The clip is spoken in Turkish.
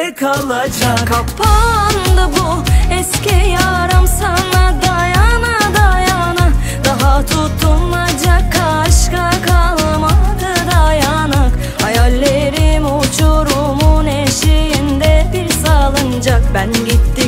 bende kalacak. Kapandı bu eski yaram, sana dayana dayana. Daha tutunacak aşka kalmadı dayanak. Hayallerim uçurumun eşiğinde bir salıncak. Ben gittim